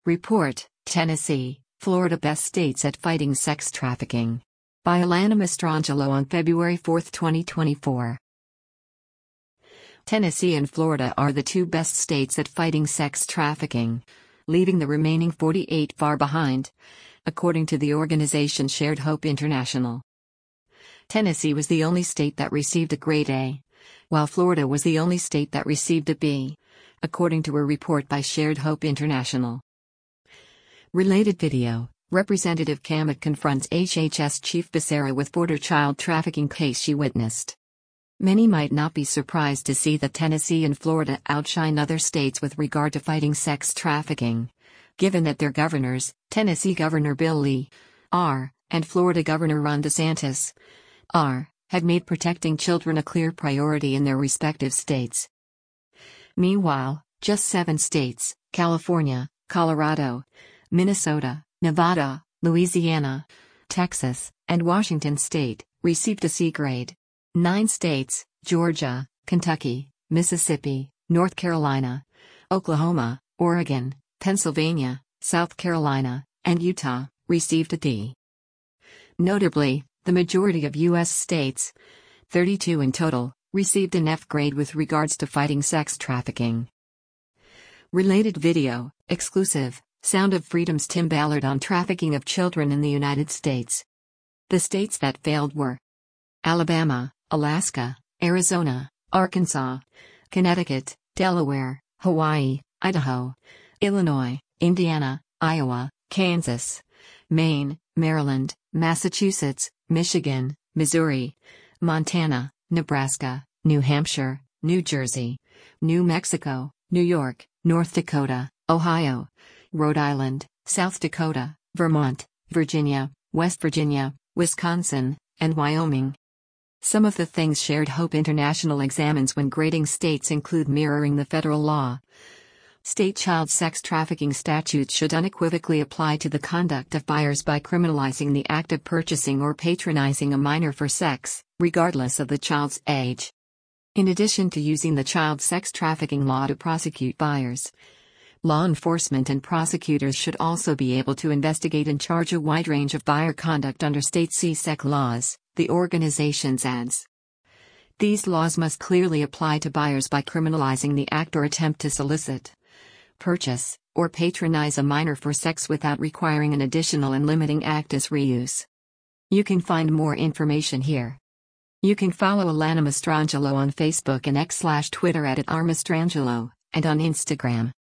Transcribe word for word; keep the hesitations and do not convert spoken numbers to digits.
Report, Tennessee, Florida Best States at Fighting Sex Trafficking. By Alana Mastrangelo on February fourth, twenty twenty-four. Tennessee and Florida are the two best states at fighting sex trafficking, leaving the remaining forty-eight far behind, according to the organization Shared Hope International. Tennessee was the only state that received a grade A, while Florida was the only state that received a B, according to a report by Shared Hope International. Related video, Representative Kamut confronts H H S Chief Becerra with border child trafficking case she witnessed. Many might not be surprised to see that Tennessee and Florida outshine other states with regard to fighting sex trafficking, given that their governors, Tennessee Governor Bill Lee, R, and Florida Governor Ron DeSantis, R, have made protecting children a clear priority in their respective states. Meanwhile, just seven states, California, Colorado, Minnesota, Nevada, Louisiana, Texas, and Washington State, received a C grade. Nine states, Georgia, Kentucky, Mississippi, North Carolina, Oklahoma, Oregon, Pennsylvania, South Carolina, and Utah, received a D. Notably, the majority of U S states, thirty-two in total, received an F grade with regards to fighting sex trafficking. Related video, exclusive, Sound of Freedom's Tim Ballard on trafficking of children in the United States. The states that failed were Alabama, Alaska, Arizona, Arkansas, Connecticut, Delaware, Hawaii, Idaho, Illinois, Indiana, Iowa, Kansas, Maine, Maryland, Massachusetts, Michigan, Missouri, Montana, Nebraska, New Hampshire, New Jersey, New Mexico, New York, North Dakota, Ohio, Rhode Island, South Dakota, Vermont, Virginia, West Virginia, Wisconsin, and Wyoming. Some of the things Shared Hope International examines when grading states include mirroring the federal law. State child sex trafficking statutes should unequivocally apply to the conduct of buyers by criminalizing the act of purchasing or patronizing a minor for sex, regardless of the child's age. In addition to using the child sex trafficking law to prosecute buyers, law enforcement and prosecutors should also be able to investigate and charge a wide range of buyer conduct under state C SEC laws, the organization adds. These laws must clearly apply to buyers by criminalizing the act or attempt to solicit, purchase, or patronize a minor for sex without requiring an additional and limiting act as reuse. You can find more information here. You can follow Alana Mastrangelo on Facebook and X slash Twitter at, at rmastrangelo, and on Instagram.